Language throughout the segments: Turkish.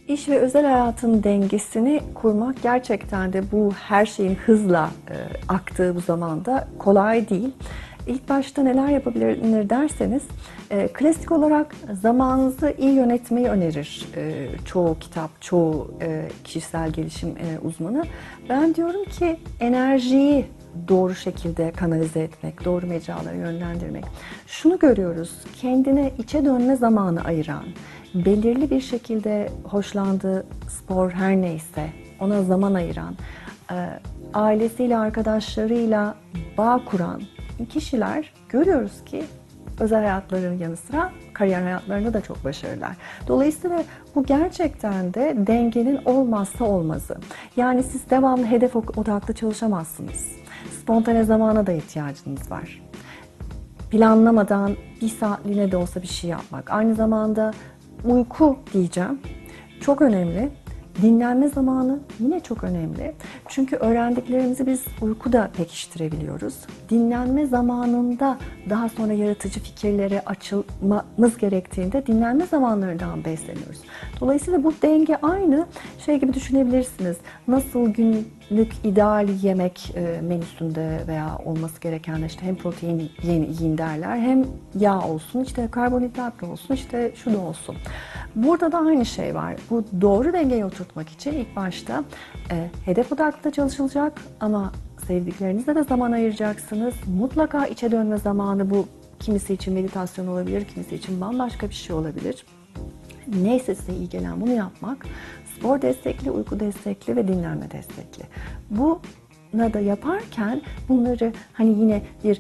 İş ve özel hayatın dengesini kurmak gerçekten de bu her şeyin hızla aktığı bu zamanda kolay değil. İlk başta neler yapabilir derseniz, klasik olarak zamanınızı iyi yönetmeyi önerir çoğu kitap, çoğu kişisel gelişim uzmanı. Ben diyorum ki enerjiyi doğru şekilde kanalize etmek, doğru mecralara yönlendirmek. Şunu görüyoruz, kendine içe dönme zamanı ayıran, belirli bir şekilde hoşlandığı spor her neyse ona zaman ayıran, ailesiyle, arkadaşlarıyla bağ kuran kişiler görüyoruz ki özel hayatlarının yanı sıra kariyer hayatlarında da çok başarılılar. Dolayısıyla bu gerçekten de dengenin olmazsa olmazı. Yani siz devamlı hedef odaklı çalışamazsınız. Spontane zamana da ihtiyacınız var. Planlamadan bir saatliğine de olsa bir şey yapmak. Aynı zamanda uyku diyeceğim. Çok önemli. Dinlenme zamanı yine çok önemli. Çünkü öğrendiklerimizi biz uykuda pekiştirebiliyoruz. Dinlenme zamanında daha sonra yaratıcı fikirlere açılmamız gerektiğinde dinlenme zamanlarından besleniyoruz. Dolayısıyla bu denge aynı şey gibi düşünebilirsiniz. Nasıl günlük ideal yemek menüsünde veya olması gereken işte hem protein yiyin derler, hem yağ olsun, işte karbonhidrat olsun, işte şu da olsun. Burada da aynı şey var. Bu doğru dengeyi oturtmak için ilk başta hedef odaklı çalışılacak ama sevdiklerinizle de zaman ayıracaksınız. Mutlaka içe dönme zamanı bu. Kimisi için meditasyon olabilir, kimisi için bambaşka bir şey olabilir. Neyse size iyi gelen bunu yapmak. Spor destekli, uyku destekli ve dinlenme destekli. Buna da yaparken bunları hani yine bir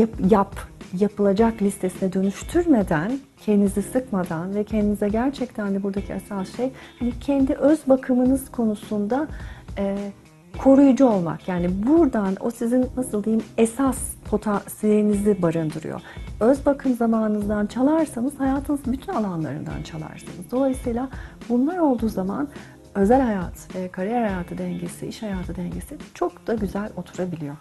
yapılacak listesine dönüştürmeden, kendinizi sıkmadan ve kendinize gerçekten de buradaki esas şey hani kendi öz bakımınız konusunda koruyucu olmak. Yani buradan o sizin nasıl diyeyim esas potansiyelinizi barındırıyor. Öz bakım zamanınızdan çalarsanız hayatınızın bütün alanlarından çalarsınız. Dolayısıyla bunlar olduğu zaman özel hayat ve kariyer hayatı dengesi, iş hayatı dengesi çok da güzel oturabiliyor.